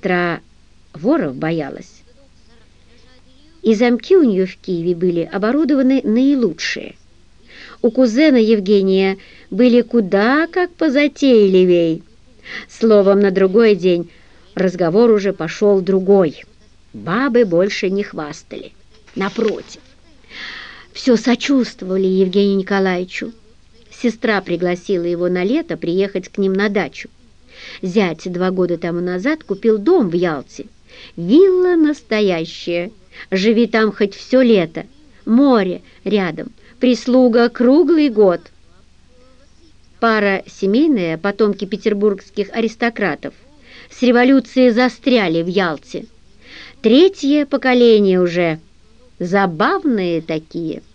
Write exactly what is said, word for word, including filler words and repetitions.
сестра воров боялась. И замки у нее в Киеве были оборудованы наилучшие. У кузена Евгения были куда как позатейливей. Словом, на другой день разговор уже пошел другой. Бабы больше не хвастали. Напротив, все сочувствовали Евгению Николаевичу. Сестра пригласила его на лето приехать к ним на дачу. Зять два года тому назад купил дом в Ялте. Вилла настоящая. Живи там хоть все лето. Море рядом. Прислуга круглый год. Пара семейная, потомки петербургских аристократов, с революцией застряли в Ялте. Третье поколение уже. Забавные такие.